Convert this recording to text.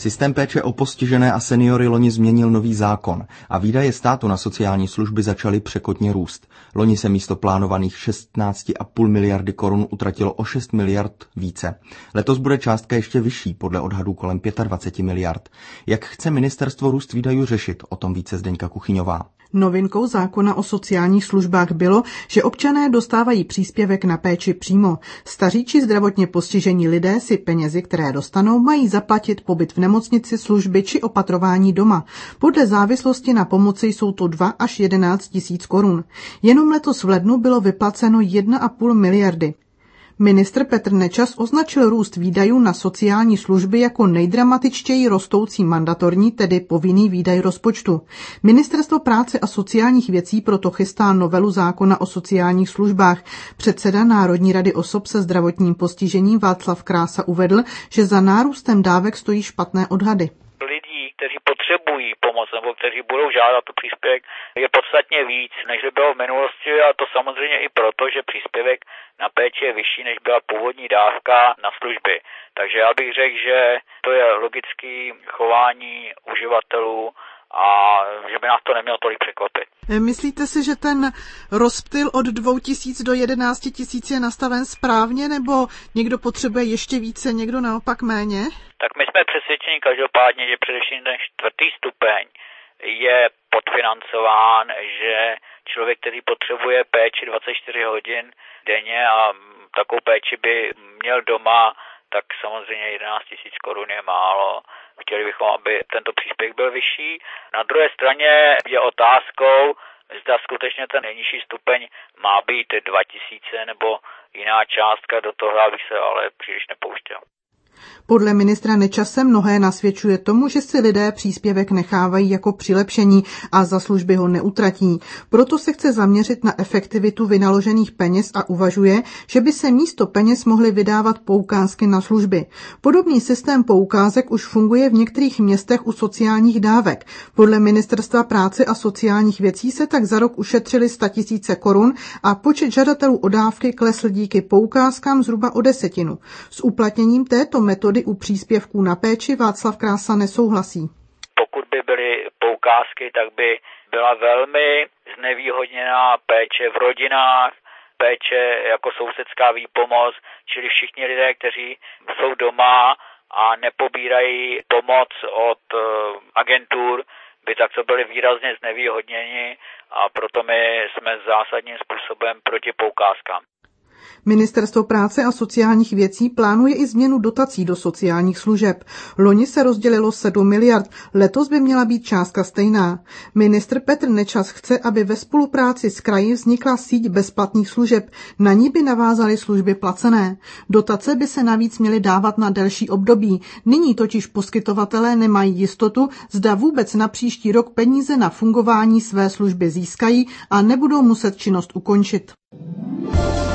Systém péče o postižené a seniory loni změnil nový zákon a výdaje státu na sociální služby začaly překotně růst. Loni se místo plánovaných 16,5 miliardy korun utratilo o 6 miliard více. Letos bude částka ještě vyšší, podle odhadů kolem 25 miliard. Jak chce ministerstvo růst výdajů řešit, o tom více Zdeňka Kuchyňová. Novinkou zákona o sociálních službách bylo, že občané dostávají příspěvek na péči přímo. Staří či zdravotně postižení lidé si penězi, které dostanou, mají zaplatit pobyt v nemocnici, služby či opatrování doma. Podle závislosti na pomoci jsou to 2 až 11 tisíc korun. Jenom letos v lednu bylo vyplaceno 1,5 miliardy. Ministr Petr Nečas označil růst výdajů na sociální služby jako nejdramatičtěji rostoucí mandatorní, tedy povinný výdaj rozpočtu. Ministerstvo práce a sociálních věcí proto chystá novelu zákona o sociálních službách. Předseda Národní rady osob se zdravotním postižením Václav Krása uvedl, že za nárůstem dávek stojí špatné odhady. Kteří potřebují pomoc nebo kteří budou žádat o příspěvek, je podstatně víc, než bylo v minulosti, a to samozřejmě i proto, že příspěvek na péči je vyšší, než byla původní dávka na služby. Takže já bych řekl, že to je logické chování uživatelů a že by nás to nemělo tolik překvapit. Myslíte si, že ten rozptyl od 2 tisíc do 11 tisíc je nastaven správně, nebo někdo potřebuje ještě více, někdo naopak méně? Tak my jsme přesvědčeni každopádně, že především ten 4. stupeň je podfinancován, že člověk, který potřebuje péči 24 hodin denně a takovou péči by měl doma, tak samozřejmě 11 tisíc korun je málo. Chtěli bychom, aby tento příspěvek byl vyšší. Na druhé straně je otázkou, zda skutečně ten nejnižší stupeň má být 2000 nebo jiná částka, do toho bych se ale příliš nepouštěl. Podle ministra Nečase mnohé nasvědčuje tomu, že si lidé příspěvek nechávají jako přilepšení a za služby ho neutratí. Proto se chce zaměřit na efektivitu vynaložených peněz a uvažuje, že by se místo peněz mohly vydávat poukázky na služby. Podobný systém poukázek už funguje v některých městech u sociálních dávek. Podle Ministerstva práce a sociálních věcí se tak za rok ušetřili 100 000 korun a počet žadatelů o dávky klesl díky poukázkám zhruba o 10. S uplatněním této metody u příspěvků na péči Václav Krása nesouhlasí. Pokud by byly poukázky, tak by byla velmi znevýhodněná péče v rodinách, péče jako sousedská výpomoc, čili všichni lidé, kteří jsou doma a nepobírají pomoc od agentur, by takto byli výrazně znevýhodněni, a proto my jsme zásadním způsobem proti poukázkám. Ministerstvo práce a sociálních věcí plánuje i změnu dotací do sociálních služeb. Loni se rozdělilo 7 miliard, letos by měla být částka stejná. Ministr Petr Nečas chce, aby ve spolupráci s kraji vznikla síť bezplatných služeb. Na ní by navázaly služby placené. Dotace by se navíc měly dávat na delší období. Nyní totiž poskytovatelé nemají jistotu, zda vůbec na příští rok peníze na fungování své služby získají a nebudou muset činnost ukončit.